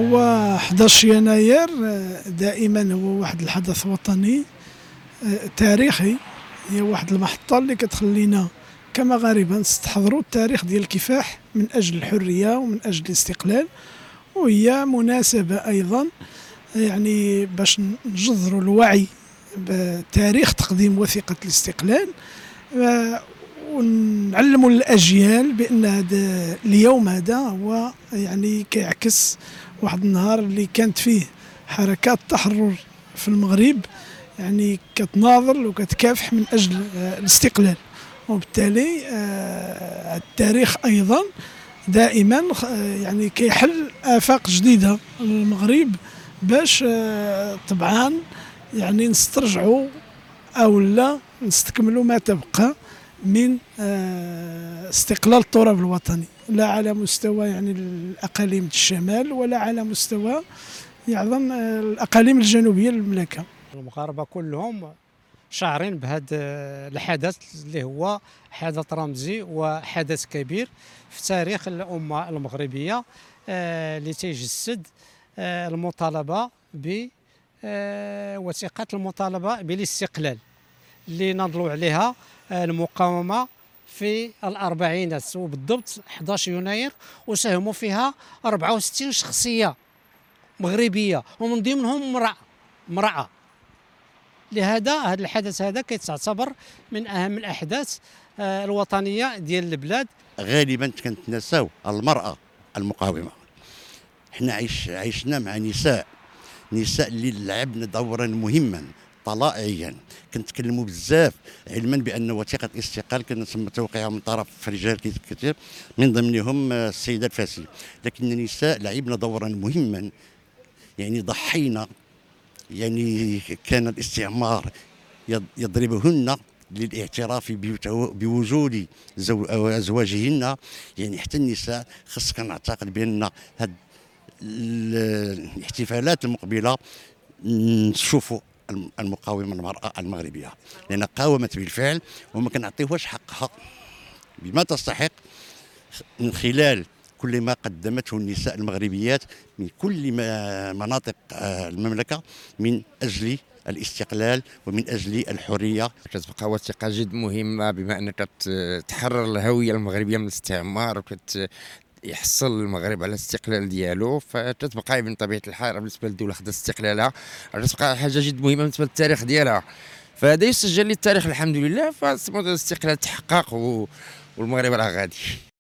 هو 11 يناير دائما هو واحد الحدث وطني تاريخي. هي واحد المحطة اللي كتخلينا كمغاربة نستحضروا التاريخ ديال الكفاح من أجل الحرية ومن أجل الاستقلال، وهي مناسبة أيضا يعني باش نجذروا الوعي بتاريخ تقديم وثيقة الاستقلال، ونعلموا الأجيال بأن هذا اليوم هذا هو يعني كيعكس واحد النهار اللي كانت فيه حركات تحرر في المغرب يعني كتناضل وكتكافح من أجل الاستقلال. وبالتالي التاريخ أيضا دائما يعني كيحل آفاق جديدة للمغرب باش طبعا يعني نسترجعوا أو لا نستكملوا ما تبقى من استقلال التراب الوطني، لا على مستوى يعني الأقاليم الشمال ولا على مستوى يعظم الأقاليم الجنوبية للمملكة. المغاربة كلهم شاعرين بهذا الحدث اللي هو حدث رمزي وحدث كبير في تاريخ الأمة المغربية، اللي تيجسد المطالبة بوثيقة المطالبة بالاستقلال اللي نضلوا عليها المقاومة في الأربعينات، وبالضبط 11 يناير وساهموا فيها 64 شخصية مغربية ومن ضمنهم امرأة. لهذا هذا الحدث هذا كيتعتبر من أهم الأحداث الوطنية ديال البلاد. غالبا كنتنساو المرأة المقاومة. احنا عشنا مع نساء اللي لعبنا دورا مهما طلائعيا، كنتكلموا بزاف علما بان وثيقه الاستقلال كان تم توقيعها من طرف رجال كثير من ضمنهم السيده الفاسي، لكن النساء لعبنا دورا مهما، يعني ضحينا، يعني كان الاستعمار يضربهن للاعتراف بوجود ازواجهن. يعني حتى النساء خصنا نعتقد بان هذه الاحتفالات المقبله نشوفوا المقاومه المراه المغربيه، لان قاومت بالفعل وما كنعطيوهاش حقها بما تستحق من خلال كل ما قدمته النساء المغربيات من كل مناطق المملكه من اجل الاستقلال ومن اجل الحريه. كتبقى وثيقه جد مهمه بما انك تحرر الهويه المغربيه من الاستعمار يحصل المغرب على الاستقلال ديالو، فتتبقى من طبيعه الحال بالنسبه للدوله خدات استقلالها، تبقى حاجه جد مهمه بالنسبه للتاريخ ديالها، فهذا يسجل للتاريخ الحمد لله، فالاستقلال تحقق والمغرب راه غادي.